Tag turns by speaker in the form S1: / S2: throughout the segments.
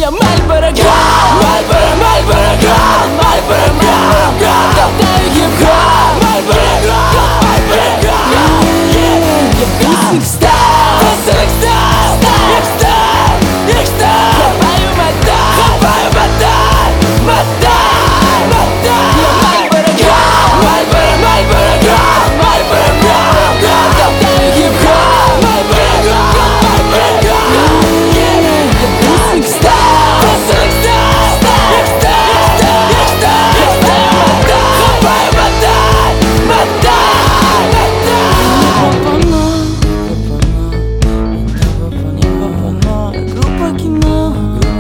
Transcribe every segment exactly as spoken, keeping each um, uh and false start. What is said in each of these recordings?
S1: Я Мальборо Град, Мальборо, Мальборо Град, Мальборо Град, толкаю хип-хоп, Мальборо Град, Мальборо Град. Я писник стайл, писник стайл, их стайл, их стайл. Хапаю мотай, хапаю мотай, мотай, мотай. Я Мальборо Град, Мальборо, Мальборо Град, Мальборо Град, толкаю хип-хоп, Мальборо Град, Мальборо Град. Я писник стайл, писник стайл, их стайл, их стайл. Хапаю мотай, хапаю мотай, мотай, мотай. Группа кино,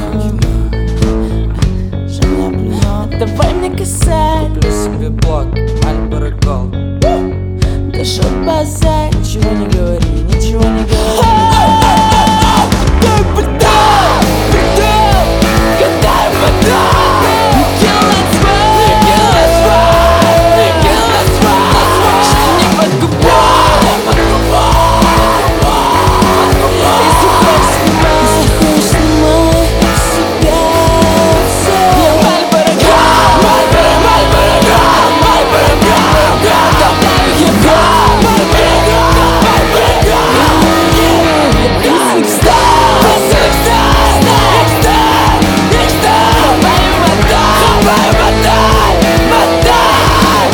S1: давай мне касать.
S2: Купи себе блок, Мальборо Голд.
S1: Да шо базарь, ничего не говори, ничего не говори. Ты придал, придал, гадаю вода. You kill us right, you kill us right, you kill us right. Что не подкупай, не подкупай. Если хочешь снимай, если хочешь снимай себя все. Я Мальборо Град, Мальборо, Мальборо Град, Мальборо Град, Град, толкаю хип-хоп, Мальборо Град, Мальборо Град. Я писник стайл, писник стайл, их стайл, их стайл. Хапаю мотай, хапаю мотай, мотай,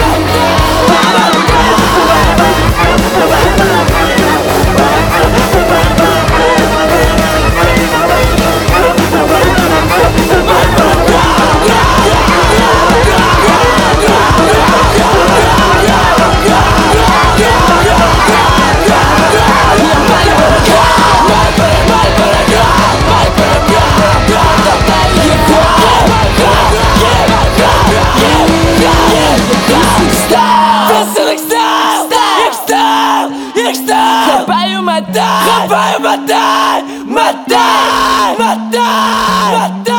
S1: хапаю мотай, хапаю мотай, мотай, мотай, мотай.